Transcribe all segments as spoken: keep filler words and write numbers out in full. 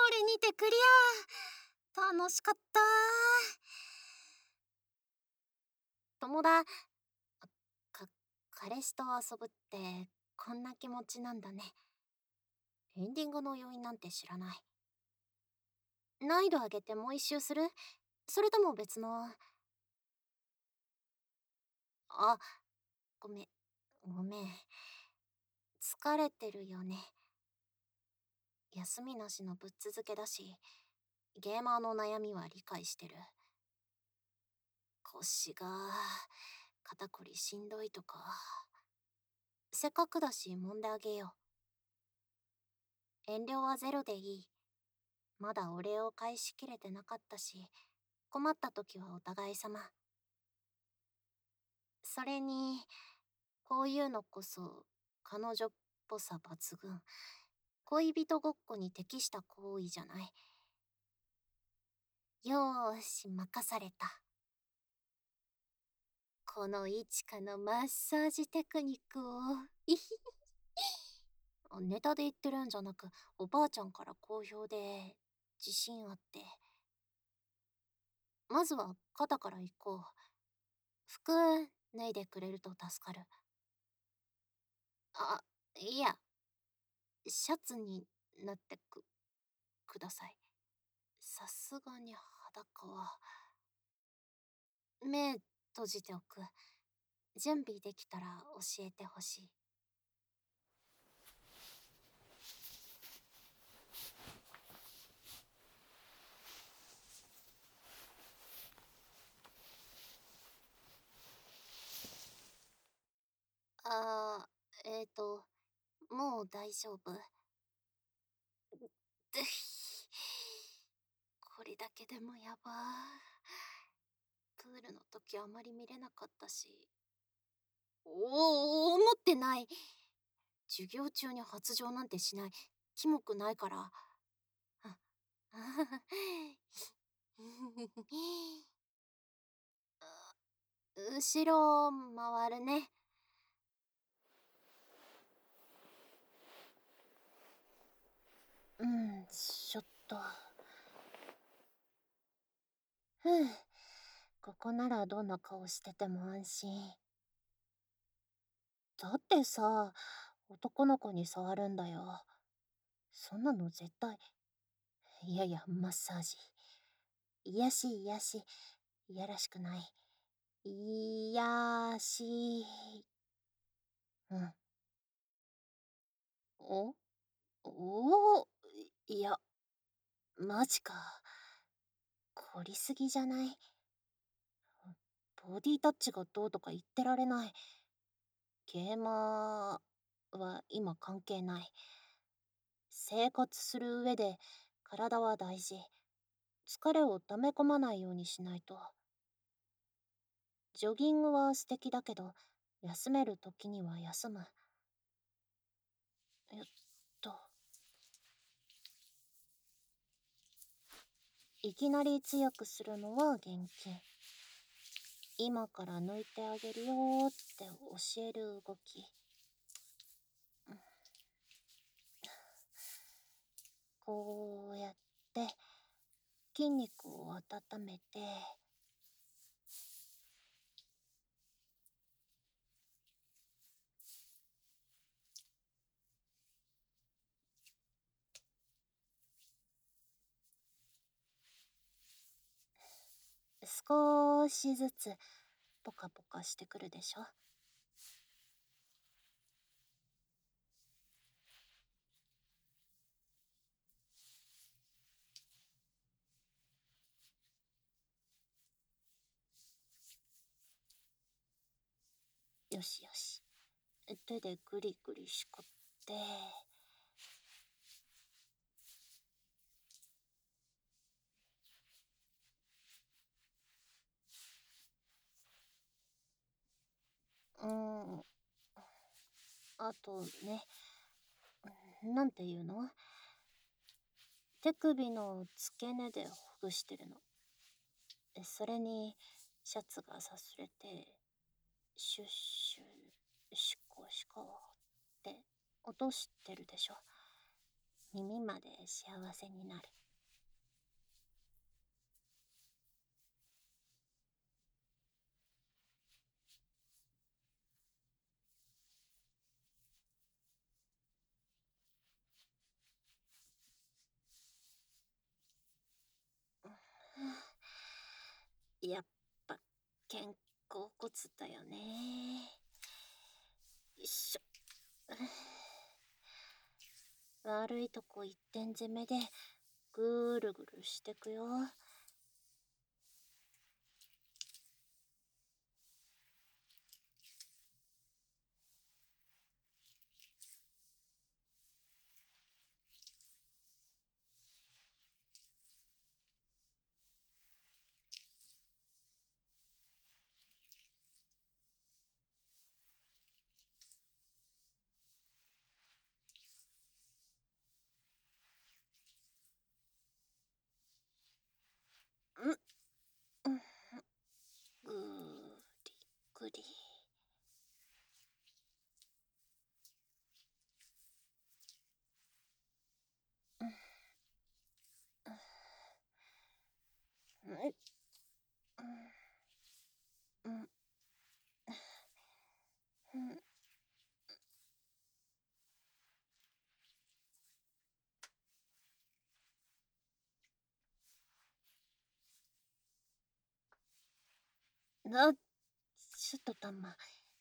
れにてクリア。楽しかった。友達、か、彼氏と遊ぶってこんな気持ちなんだね。エンディングの要因なんて知らない。難易度上げてもう一周する？それとも別の。あ、ごめん、ごめん。疲れてるよね。休みなしのぶっ続けだし、ゲーマーの悩みは理解してる。腰が、肩こりしんどいとか。せっかくだし揉んであげよう。遠慮はゼロでいい。まだお礼を返しきれてなかったし、困った時はお互い様。それに、こういうのこそ彼女っぽさ抜群。恋人ごっこに適した行為じゃない。よーし、任された。このいちかのマッサージテクニックを、いひひ。ネタで言ってるんじゃなく、おばあちゃんから好評で、自信あって。まずは肩から行こう。服脱いでくれると助かる。あ、いや、シャツになってく、ください。さすがに裸は。目閉じておく。準備できたら教えてほしい。あー、えーと、もう大丈夫。でこれだけでもやばー。プールの時あまり見れなかったし。おお、思ってない。授業中に発情なんてしない。キモくないから。あ後ろ回るね。うん、ちょっと。ふう、ここならどんな顔してても安心。だってさ、男の子に触るんだよ。そんなの絶対。いやいや、マッサージ。癒やし癒やし。いやらしくない。いやし。うん。おおお、いや、マジか。凝りすぎじゃない？ボディタッチがどうとか言ってられない。ゲーマーは今関係ない。生活する上で体は大事。疲れを溜め込まないようにしないと。ジョギングは素敵だけど、休める時には休む。えっと。いきなり強くするのは厳禁。今から抜いてあげるよーって教える動き。こうやって筋肉を温めて、少しずつポカポカしてくるでしょ。よしよし。手でグリグリしこって、うーん、あとね、なんていうの？手首の付け根でほぐしてるの。それに、シャツがさすれて、シュッシュ、シコシコって落としてるでしょ。 耳まで幸せになる。やっぱ肩甲骨だよね。よいしょ。悪いとこ一点攻めでぐるぐるしてくよ。ん、うん、ぐーりぐり。うん、うん、うん、うん。な、ちょっとたま。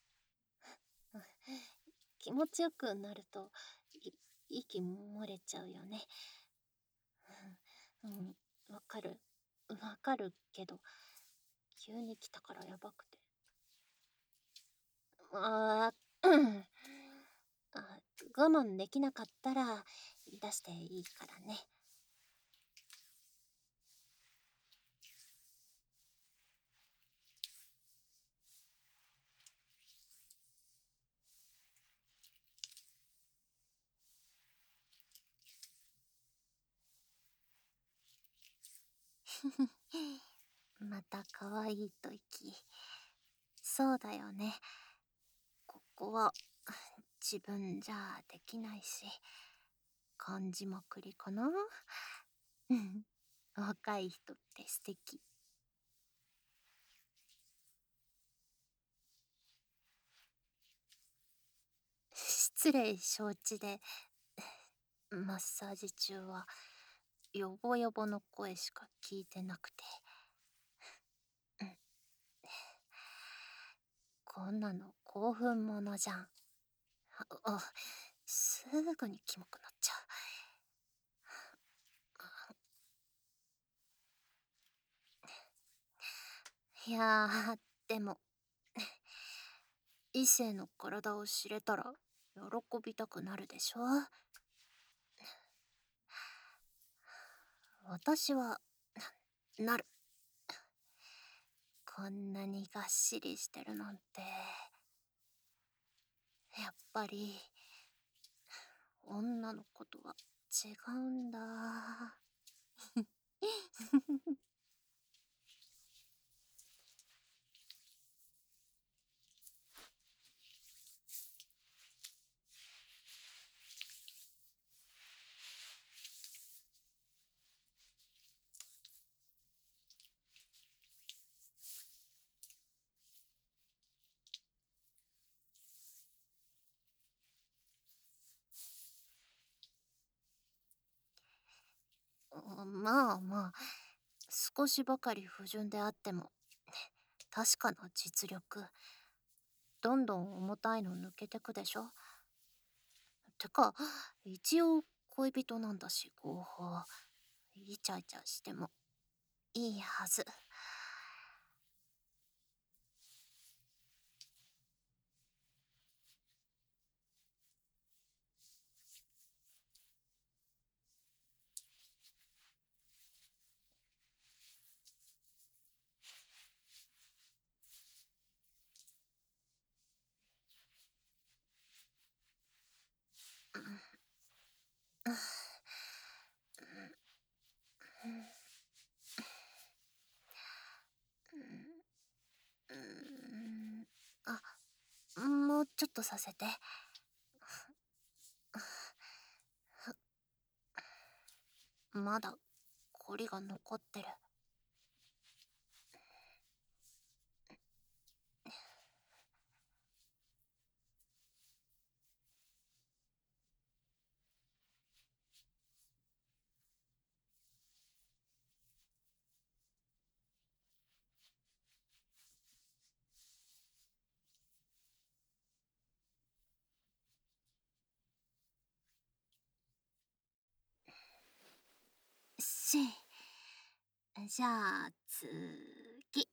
気持ちよくなると、い息漏れちゃうよね。うん、わかる。わかるけど、急に来たからやばくて。あー、うん。あ、我慢できなかったら出していいからね。また可愛いと息。そうだよね。ここは自分じゃできないし、感じまくりかな。うん。若い人って素敵。失礼承知で、マッサージ中はヨボヨボの声しか聞いてなくて。うん。こんなの興奮ものじゃん。あ、あ、すぐにキモくなっちゃう。いやー、でも、異性の体を知れたら喜びたくなるでしょ。私は、なる。こんなにがっしりしてるなんて、やっぱり、女の子とは違うんだ。まあまあ、少しばかり不純であっても、確かな実力。どんどん重たいの抜けてくでしょ。てか、一応恋人なんだし合法。イチャイチャしてもいいはず。うーん、あ、もうちょっとさせて。 まだコリが残ってる。し。じゃあ次。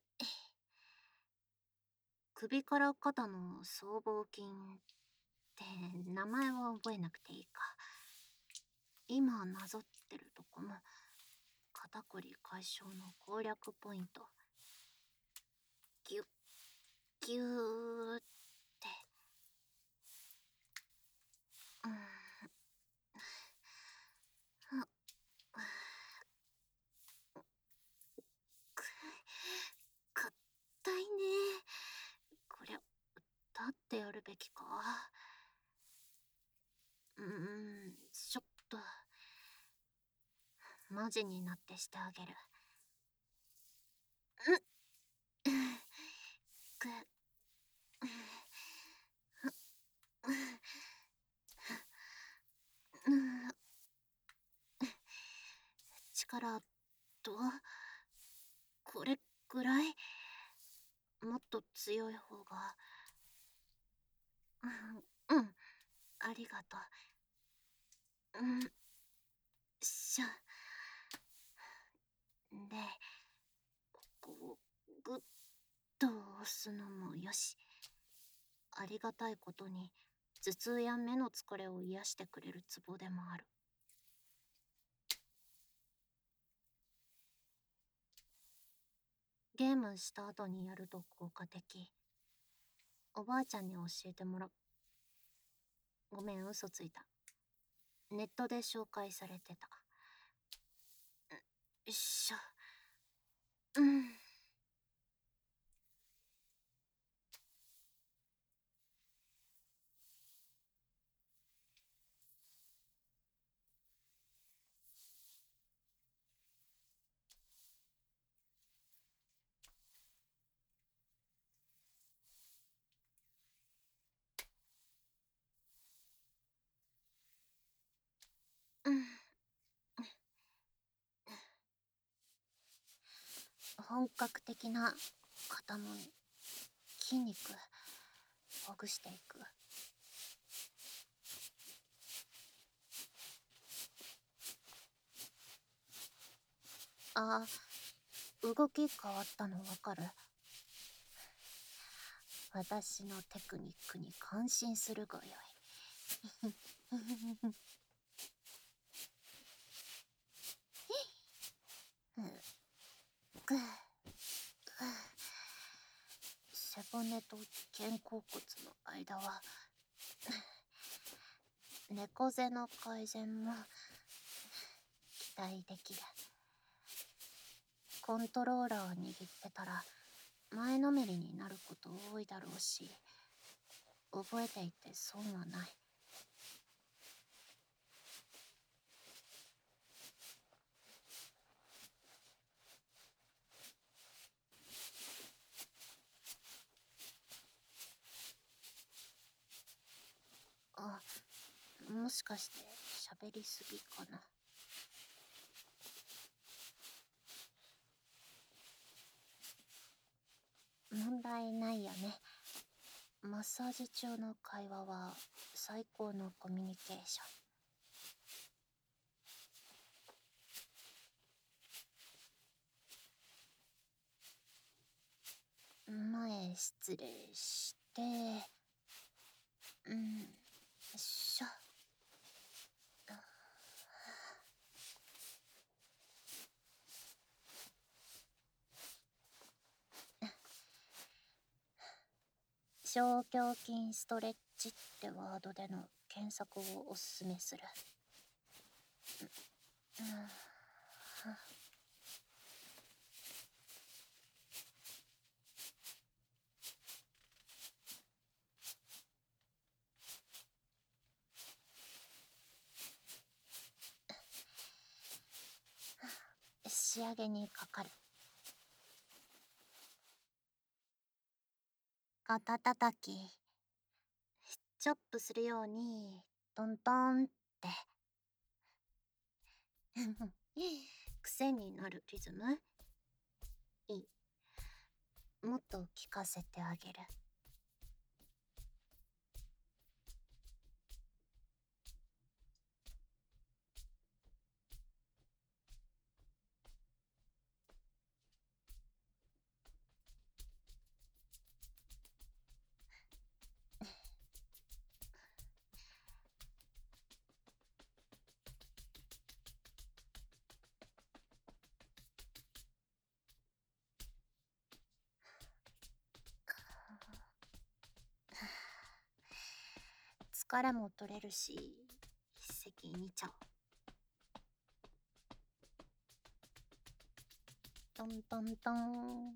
首から肩の僧帽筋って名前は覚えなくていいか。今なぞってるとこの肩こり解消の攻略ポイント。ギュッギューって。うーん。く、かったいね。こりゃ、立ってやるべきか。うーん、ちょっと。マジになってしてあげる。うん。く、うん。力、どう？これくらい？もっと強い方が。うん、うん、ありがとう。うん、しょ。で、こう、ぐっと押すのもよし。ありがたいことに、頭痛や目の疲れを癒してくれるツボでもある。ゲームした後にやると効果的。おばあちゃんに教えてもらう。ごめん、嘘ついた。ネットで紹介されてた。よいしょ。うん。うん。本格的な肩もみ、筋肉ほぐしていく。あ、動き変わったのわかる？私のテクニックに感心するがよい。ぐ背骨と肩甲骨の間は猫背の改善も期待できる。コントローラーを握ってたら前のめりになること多いだろうし、覚えていて損はない。あ、もしかして喋りすぎかな。問題ないよね。マッサージ中の会話は最高のコミュニケーション。前失礼して、うん、よいしょ。小胸筋ストレッチってワードでの検索をおすすめする。うん、 仕上げにかかる。肩たたき。チョップするように、トントンって。癖になるリズム？いい。もっと聞かせてあげる。疲れも取れるし、一石二鳥。トントントン。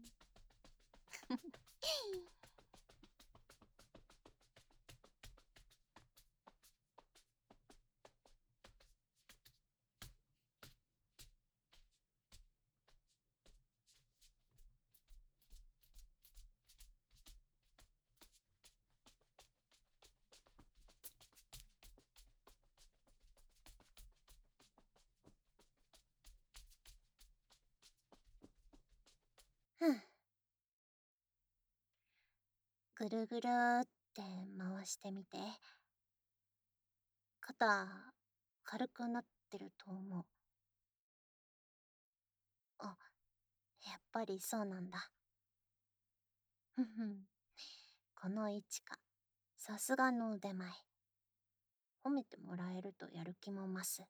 ふん。ぐるぐるって回してみて。肩、軽くなってると思う。あ、やっぱりそうなんだ。ふんふん。この位置か。さすがの腕前。褒めてもらえるとやる気も増す。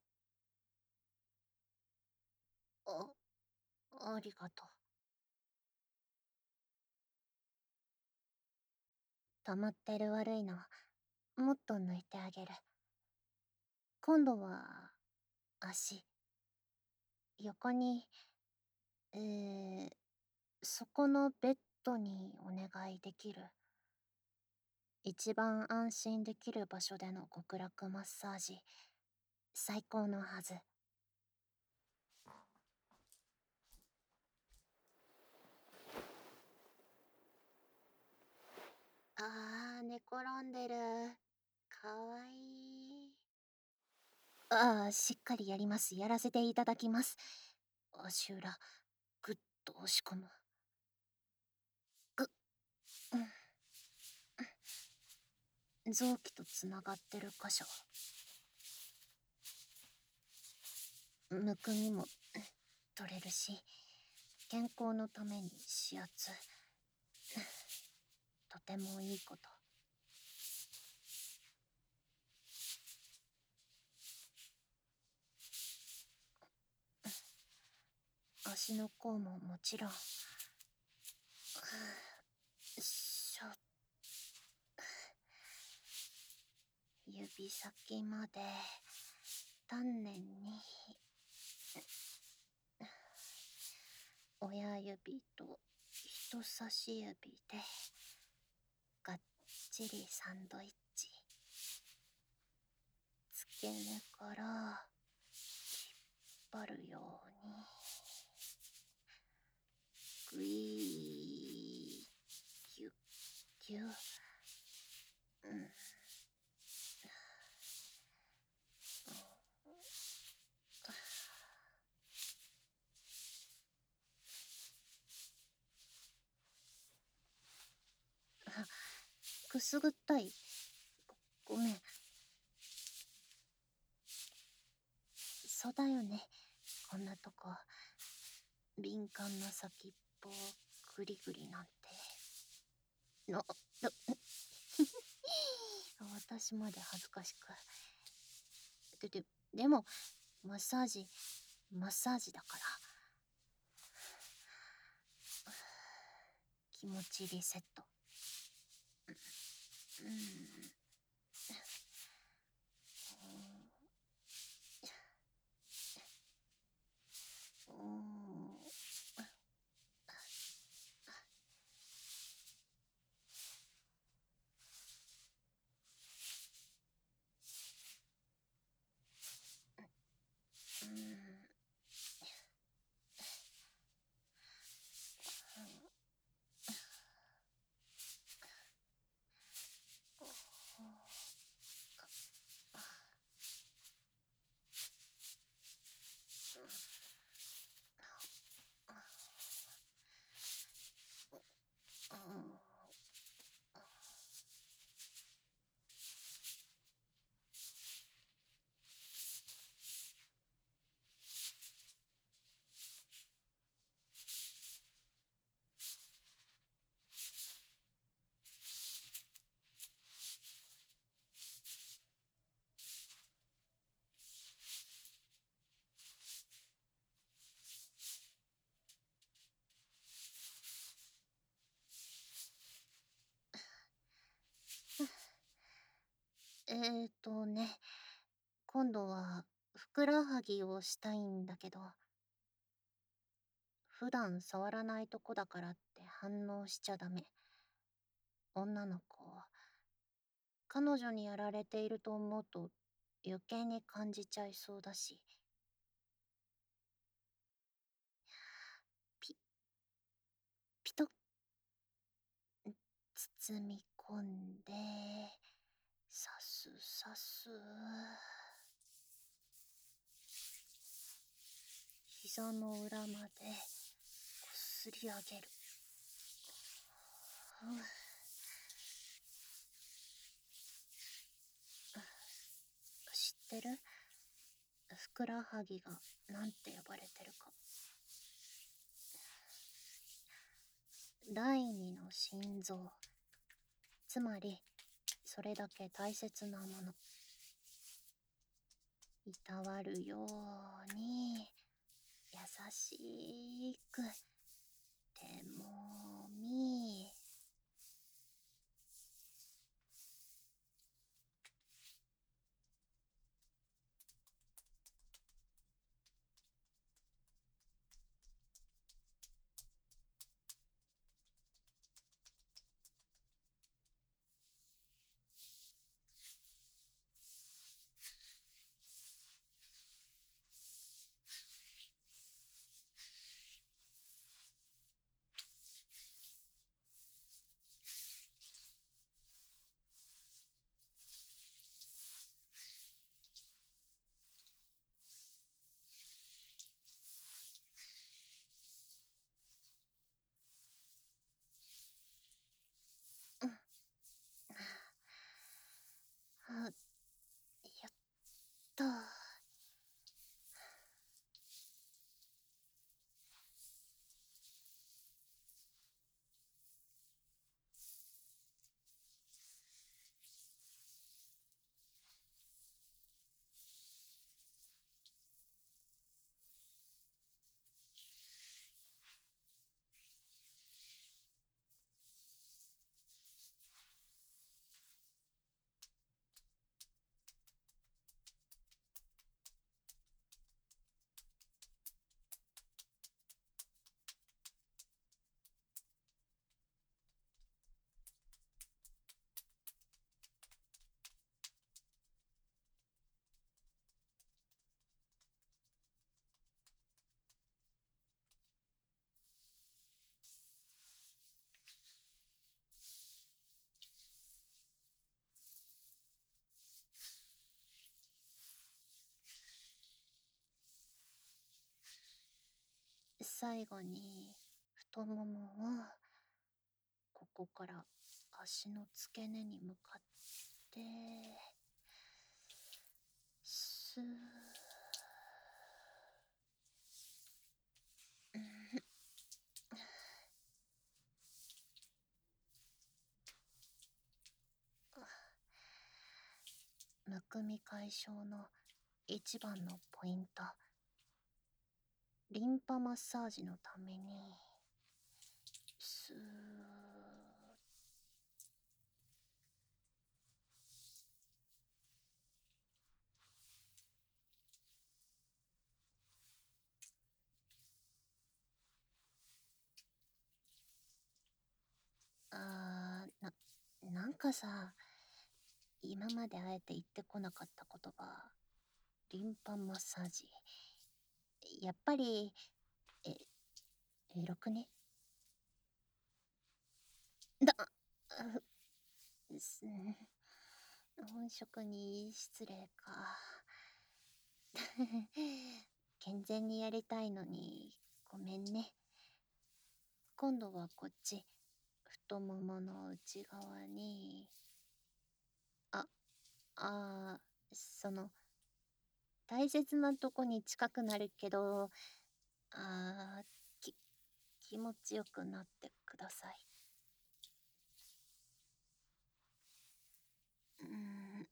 あ、ありがとう。溜まってる悪いの、もっと抜いてあげる。今度は、足。横に、えー、そこのベッドにお願いできる？一番安心できる場所での極楽マッサージ、最高のはず。あー、寝転んでる。かわいい。ああ、しっかりやります。やらせていただきます。足裏、ぐっと押し込む。ぐっ、うん。臓器とつながってる箇所。むくみも取れるし、健康のために指圧。とてもいいこと。足の甲ももちろん。しょ、指先まで丹念に。親指と人差し指でがっちりサンドイッチ。付け根から引っ張るように。ぐいー、ぎゅっぎゅっ。うん。あ、くすぐったい。ご、ごめん。そうだよね。こんなとこ。敏感な先っぽ、グリグリなんて。な、だ、私まで恥ずかしく。で、で、でも、マッサージ、マッサージだから。気持ちリセット。うん。うん。うん。 えーとね、今度はふくらはぎをしたいんだけど、普段触らないとこだからって反応しちゃダメ。女の子、彼女にやられていると思うと余計に感じちゃいそうだし。ピ、ピトッ、包み込んで、さすさす。膝の裏までこすり上げる。ふう、知ってる？ふくらはぎがなんて呼ばれてるか。第二の心臓。つまり、それだけ大切なもの。いたわるように、優しく、手もみ。うん。あ、やった。最後に太ももをここから足の付け根に向かってスー、むくみ解消の一番のポイント、リンパマッサージのためにスー、あーな、なんかさ、今まであえて言ってこなかった言葉、リンパマッサージ。やっぱり、え、エロくね？だ、うす、本職に失礼か。健全にやりたいのに、ごめんね。今度はこっち、太ももの内側に、あ、あー、その、大切なとこに近くなるけど、あー、き、気持ちよくなってください。うーん、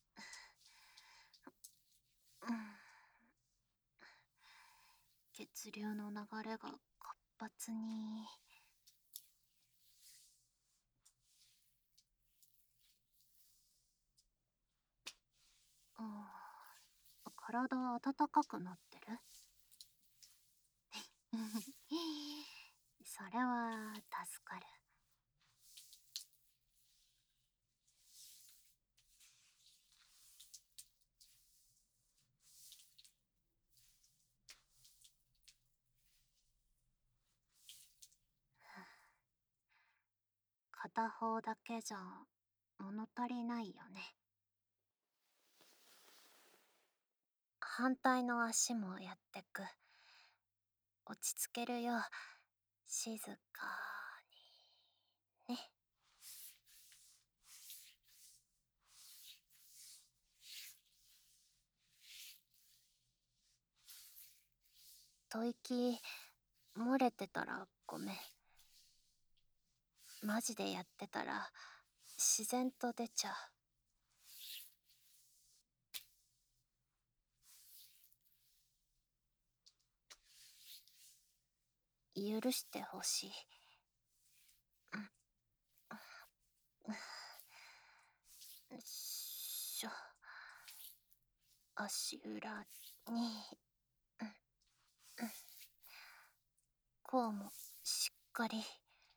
うん、血流の流れが活発に。 体温かくなってる？それは助かる。片方だけじゃ物足りないよね。反対の足もやってく。落ち着けるよ。静かにね。吐息漏れてたらごめん。マジでやってたら自然と出ちゃう。許してほしい。よいしょ。足裏に、こうもしっかり。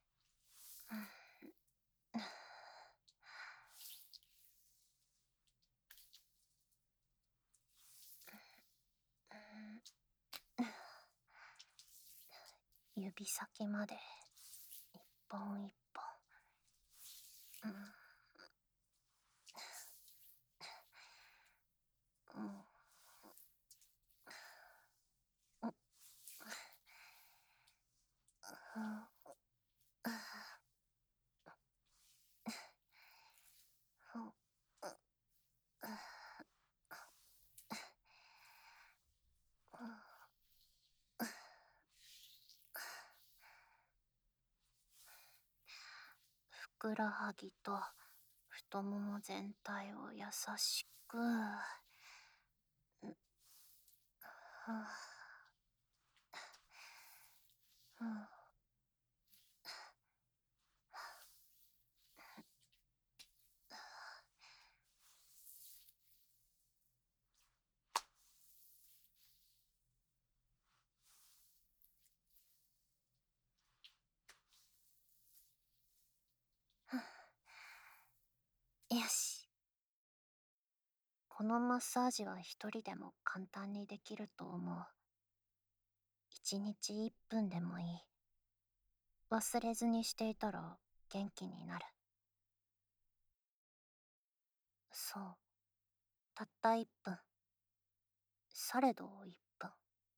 指先まで一本一本。うんうんふくらはぎと太もも全体を優しく。よし。このマッサージは一人でも簡単にできると思う。一日一分でもいい。忘れずにしていたら元気になる。そう。たった一分。されど一分。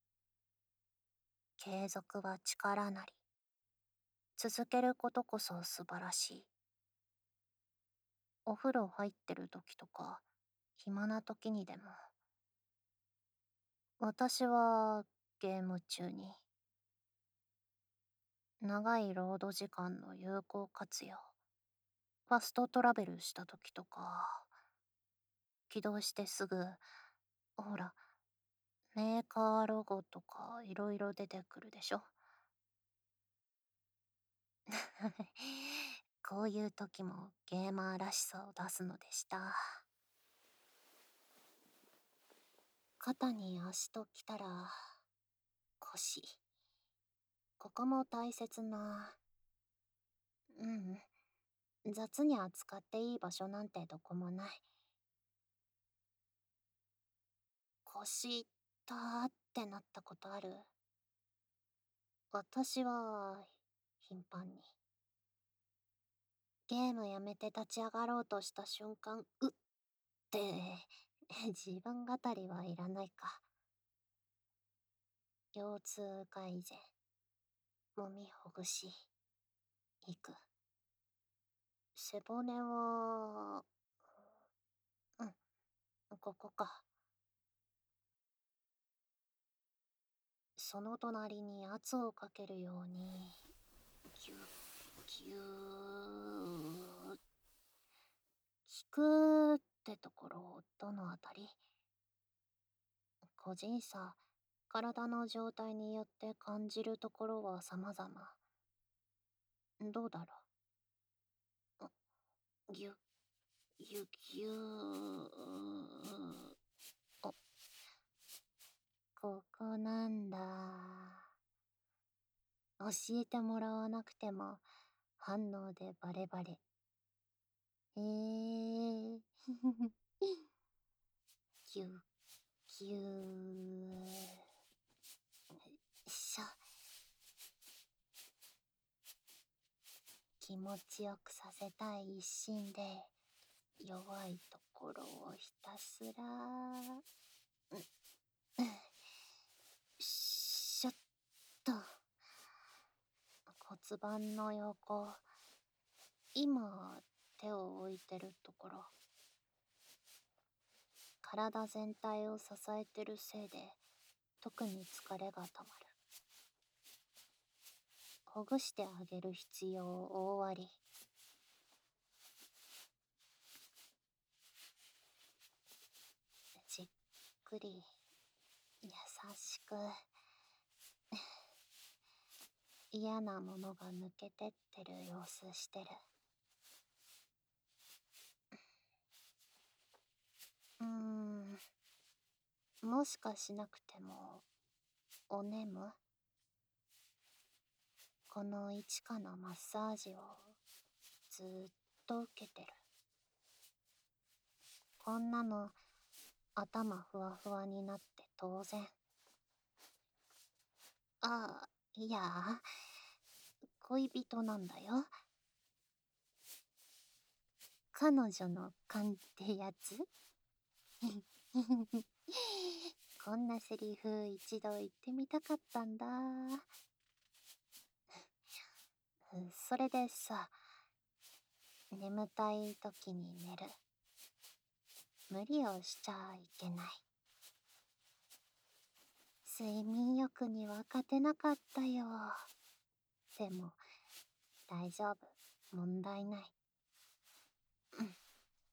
継続は力なり。続けることこそ素晴らしい。お風呂入ってる時とか、暇な時にでも。私はゲーム中に。長いロード時間の有効活用。ファストトラベルした時とか、起動してすぐ、ほら、メーカーロゴとかいろいろ出てくるでしょ。こういう時もゲーマーらしさを出すのでした。肩に足ときたら、腰。ここも大切な。うん。雑に扱っていい場所なんてどこもない。腰痛ってなったことある？私は、頻繁に。ゲームやめて立ち上がろうとした瞬間、うって、自分語りはいらないか。腰痛改善。揉みほぐし。いく。背骨は、うん、ここか。その隣に圧をかけるように、ぎゅっぎゅーっ。効くってところ、どのあたり？個人差、体の状態によって感じるところは様々。どうだろう？ぎゅっ、ぎゅっぎゅー。あ、 ここなんだ。教えてもらわなくても反応でバレバレ。へえ。キュッキュー。しょ。気持ちよくさせたい一心で弱いところをひたすら、うん、しょっと。骨盤の横、今手を置いてるところ、体全体を支えてるせいで特に疲れがたまる。ほぐしてあげる必要大あり。じっくり優しく、嫌なものが抜けてってる様子してる。うーん、もしかしなくてもお眠、この位置かのマッサージをずーっと受けてる。こんなの頭ふわふわになって当然。ああ、いや、恋人なんだよ。彼女の勘ってやつ。こんなセリフ一度言ってみたかったんだ。それでさ、眠たい時に寝る。無理をしちゃいけない。睡眠欲には勝てなかったよ。でも、大丈夫。問題ない。うん。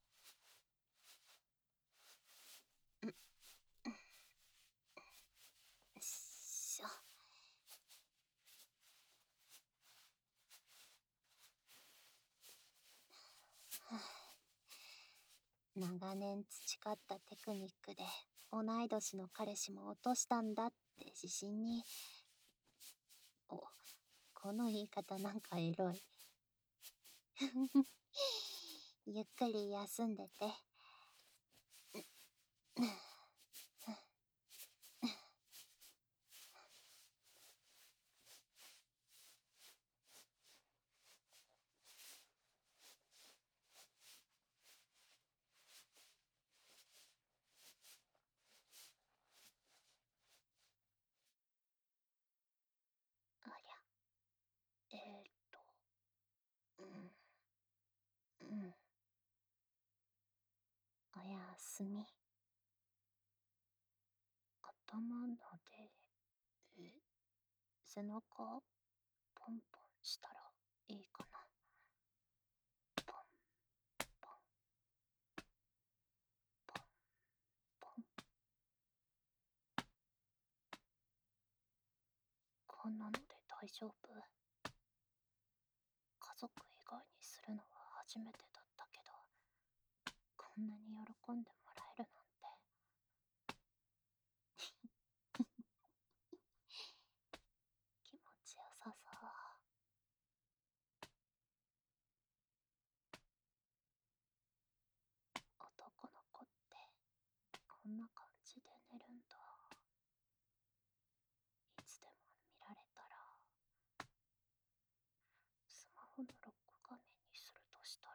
うん。しょ。長年培ったテクニックで同い年の彼氏も落としたんだって自信に。お、この言い方なんかエロい。ゆっくり休んでて。ありゃ、えー、っと、うん、うん。おやすみ。頭撫で、え、背中、ポンポンしたらいいかな。ポン、ポン、ポン、ポン。こんなので大丈夫？家族以外にするのは初めてだったけど、こんなに喜んでもらえるなんて。気持ちよさそう。男の子ってこんな感じで寝るんだ。いつでも見られたら、スマホのロック画面にするとしたら、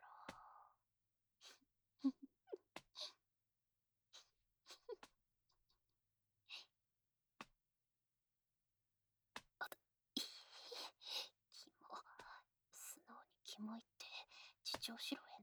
あと、キモ。素直にキモいって自重しろよ。